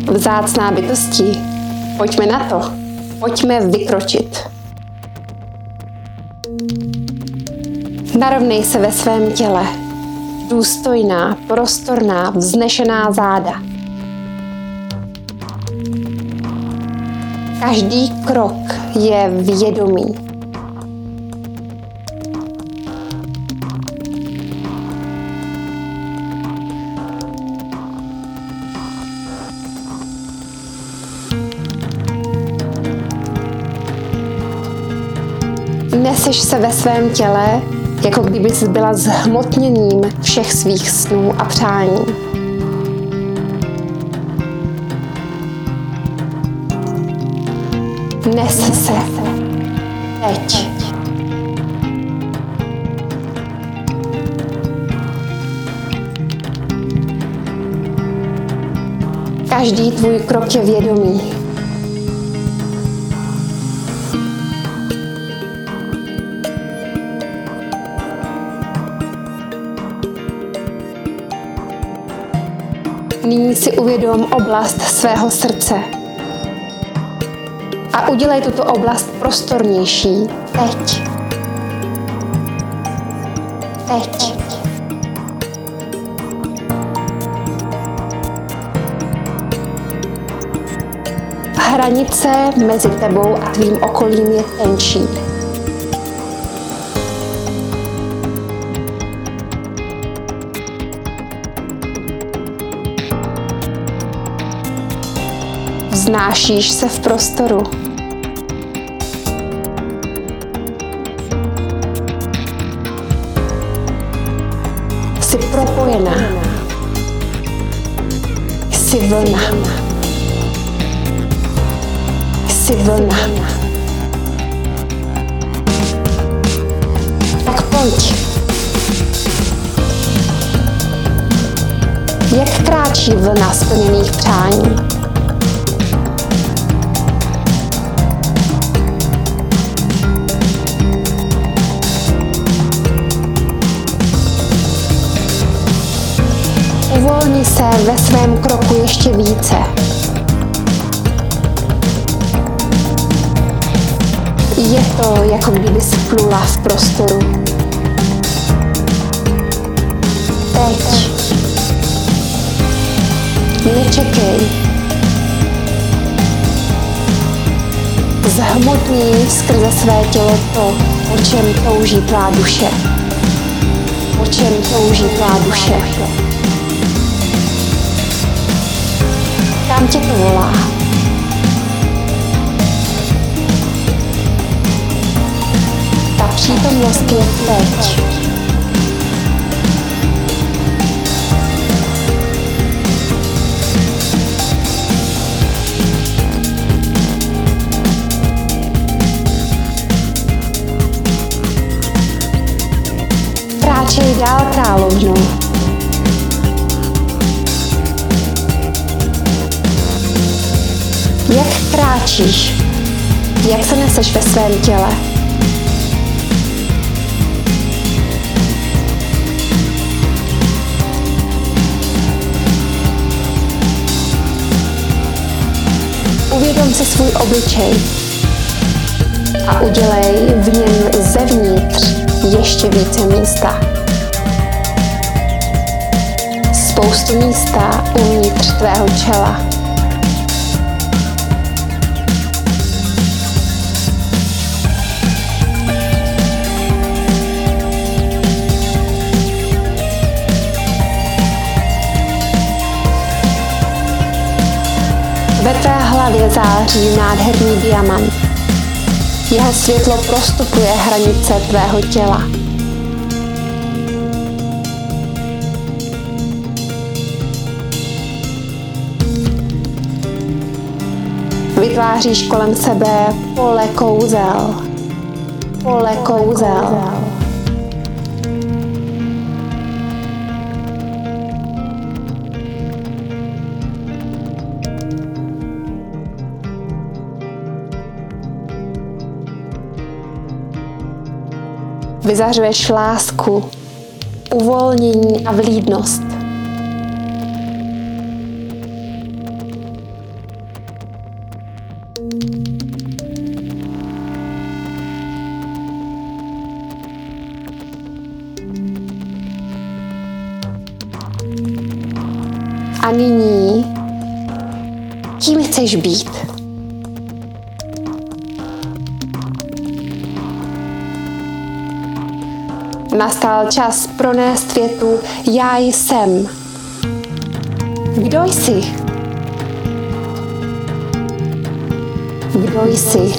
Vzácná bytosti, pojďme na to, pojďme vykročit. Narovnej se ve svém těle. Důstojná, prostorná, vznešená záda. Každý krok je vědomý. Neseš se ve svém těle, jako kdybys byla zhmotněním všech svých snů a přání. Nes se teď. Každý tvůj krok je vědomý. Nyní si uvědom oblast svého srdce. A udělej tuto oblast prostornější. Teď. Teď. Hranice mezi tebou a tvým okolím je tenčí. Vznášíš se v prostoru. Jsi propojená. Jsi vlna. Jsi vlna. Tak pojď. Jak kráčí vlna splněných přání? Uvolni se ve svém kroku ještě více. Je to, jako kdyby jsi plula v prostoru. Teď. Nečekej. Zhmotni skrze své tělo to, po čem touží tvá duše. Po čem touží tvá duše. Kam tě to volá? Ta přítomnost je teď. Kráčej dál královnou. Jak kráčíš? Jak se neseš ve svém těle? Uvědom si svůj obličej a udělej v něm zevnitř ještě více místa. Spoustu místa uvnitř tvého čela. Ve tvé hlavě září nádherný diamant. Jeho světlo prostupuje hranice tvého těla. Vytváříš kolem sebe pole kouzel. Pole kouzel. Vyzařuješ lásku, uvolnění a vlídnost. A nyní, kým chceš být? Nastal čas pronést větu já jsem. Kdo jsi? Kdo jsi?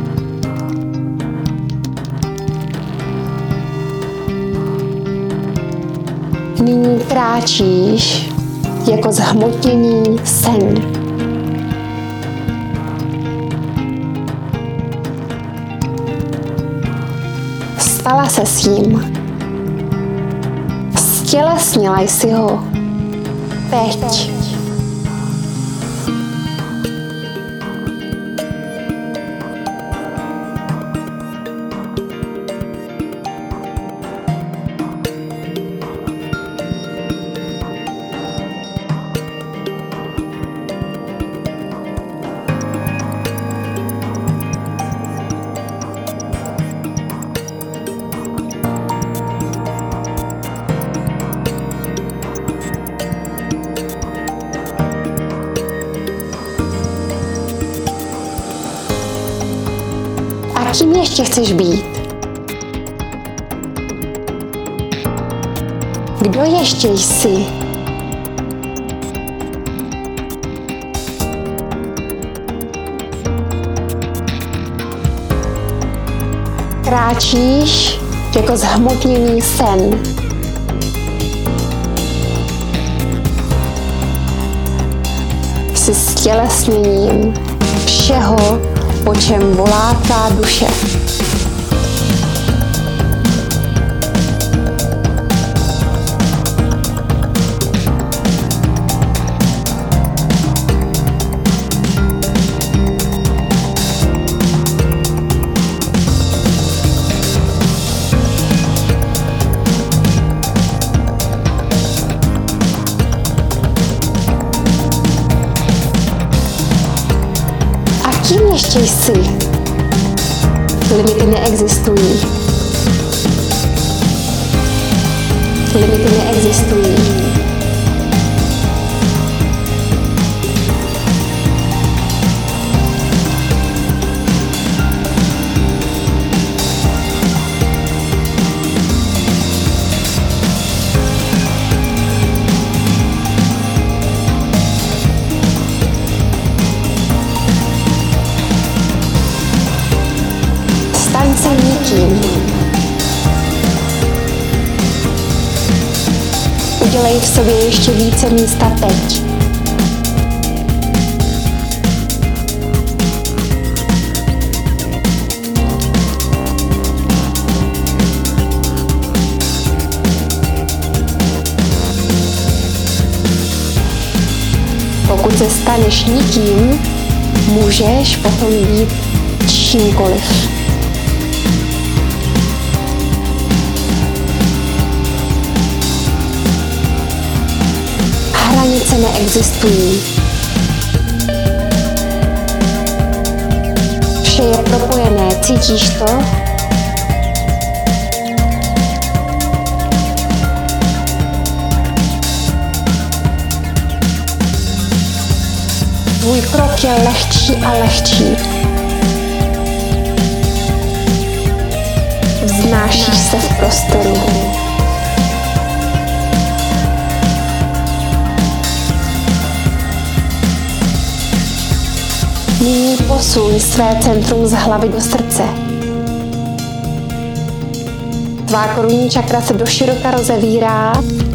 Nyní kráčíš jako zhmotněný sen. Stala se s ním. Stělesnila jsi ho. Teď. A kým ještě chceš být? Kdo ještě jsi? Kráčíš jako zhmotněný sen. Jsi stělesněním všeho, po čem volá tvá duše. Kým ještě jsi? Limity neexistují. Limity neexistují. Staň se nikým. Udělej v sobě ještě více místa teď. Pokud se staneš nikým, můžeš potom být čímkoliv. Hranice neexistují. Vše je propojené, cítíš to? Tvůj krok je lehčí a lehčí. Vznášíš se v prostoru. Nyní posuň své centrum z hlavy do srdce. Tvá korunní čakra se doširoka rozevírá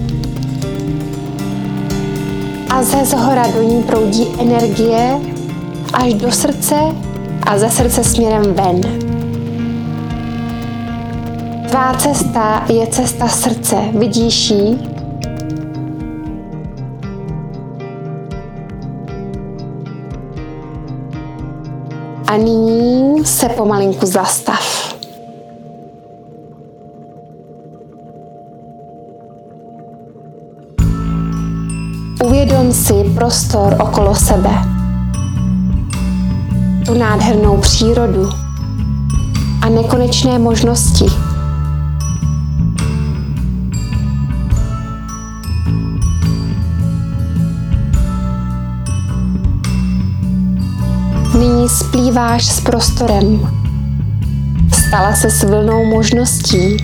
a ze zhora do ní proudí energie až do srdce a ze srdce směrem ven. Tvá cesta je cesta srdce, vidíš ji? A nyní se pomalinku zastav. Uvědom si prostor okolo sebe. Tu nádhernou přírodu a nekonečné možnosti. Nyní splýváš s prostorem. Stala se s vlnou možností.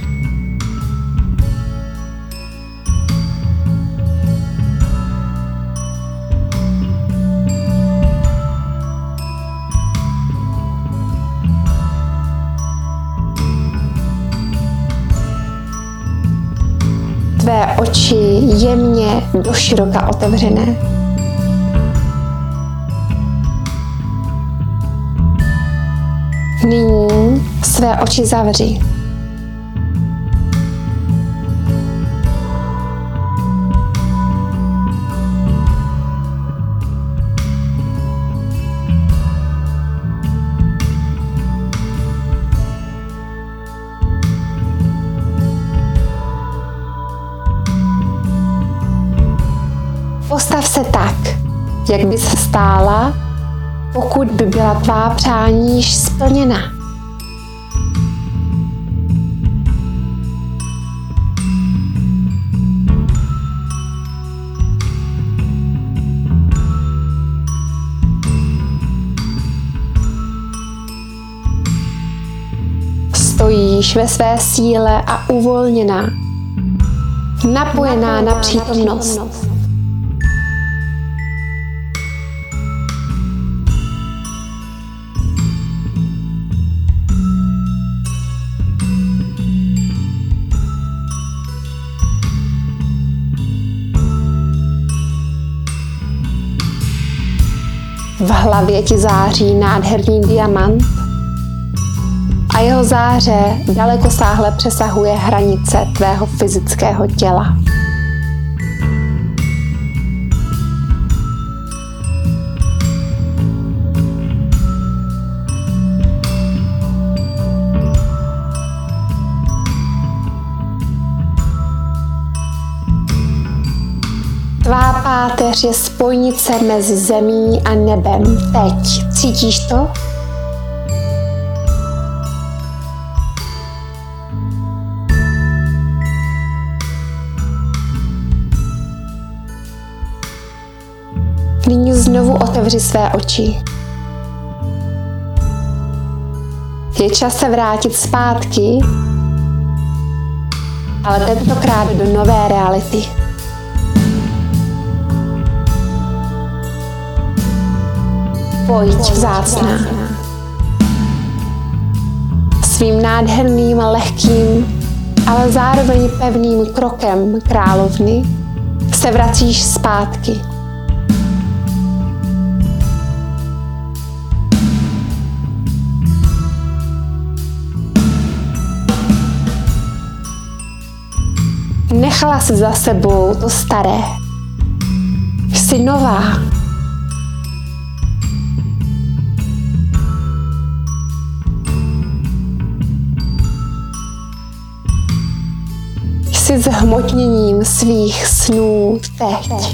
Tvé oči jemně doširoka otevřené. Nyní své oči zavři. Postav se tak, jak bys stála, pokud by byla tvá přání již splněna. Stojíš ve své síle a uvolněná, napojená na přítomnost. V hlavě ti září nádherný diamant a jeho záře dalekosáhle přesahuje hranice tvého fyzického těla. Tvá páteř je spojnice mezi zemí a nebem. Teď cítíš to? Nyní znovu otevři své oči. Je čas se vrátit zpátky, ale tentokrát do nové reality. Pojď, vzácná. Svým nádherným, lehkým, ale zároveň pevným krokem královny se vracíš zpátky. Nechala jsi za sebou to staré. Jsi nová. Jsi zhmotněním svých snů teď.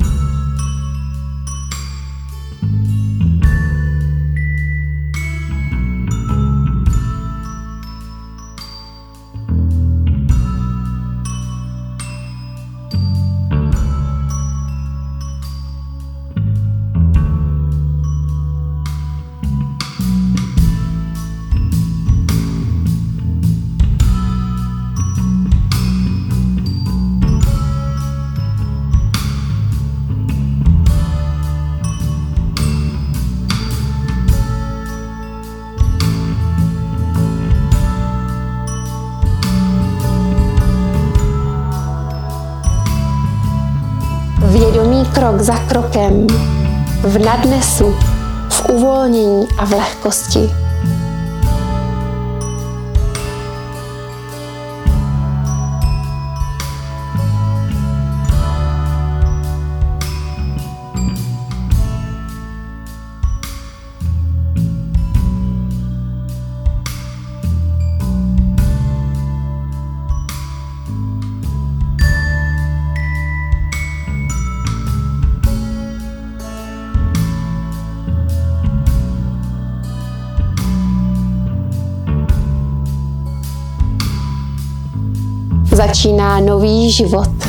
Vědomý krok za krokem, v nadnesu, v uvolnění a v lehkosti. Začíná nový život.